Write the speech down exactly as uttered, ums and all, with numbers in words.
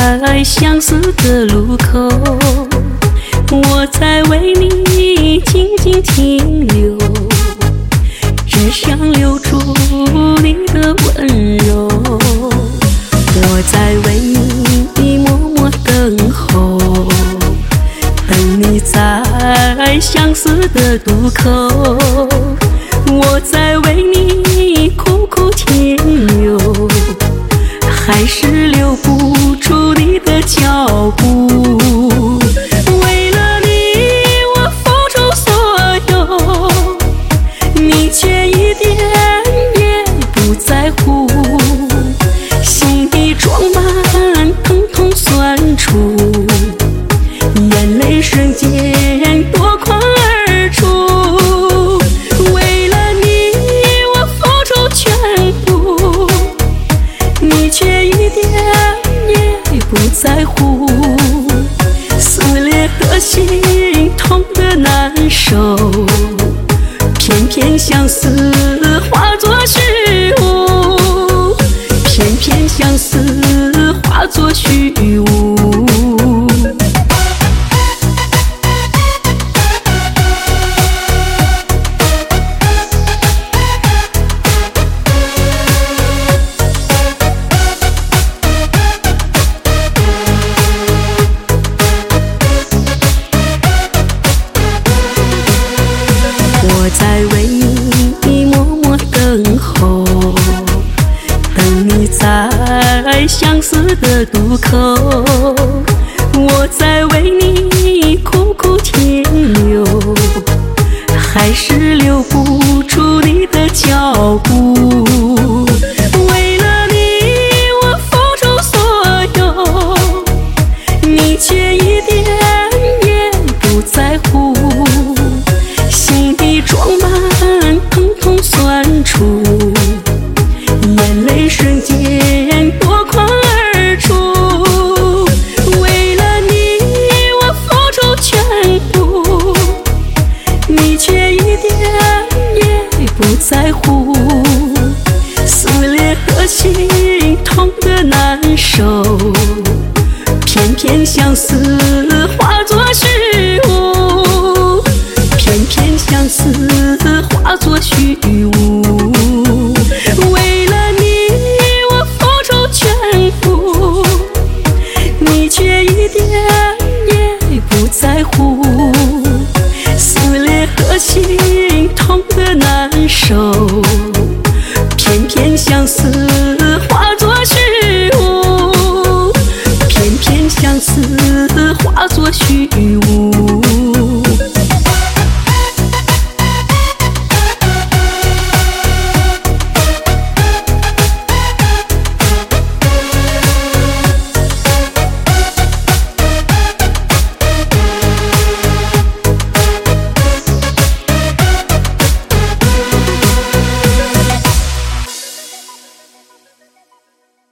在相思的路口，我在为你静静停留，只想留住你的温柔。我在为你默默等候，等你在相思的渡口，我在为你苦苦停留，还是留不住你的脚步。为了你我付出所有，你却一点也不在乎，心底装满疼痛酸楚，眼泪瞬间夺眶而出。为了你我付出全部，你却一点也不在乎，撕裂的心痛得难受，偏偏相思化作虚无，偏偏相思化作虚无。我在为你默默等候，等你在相思的渡口，我在为你苦苦停留，还是留不住你的脚步。为了你我付出所有，你却一点也不在乎，心底装满疼痛酸楚，眼泪瞬间夺眶而出。为了你我付出全部，你却一点也不在乎，撕裂的心痛得难受，偏偏相思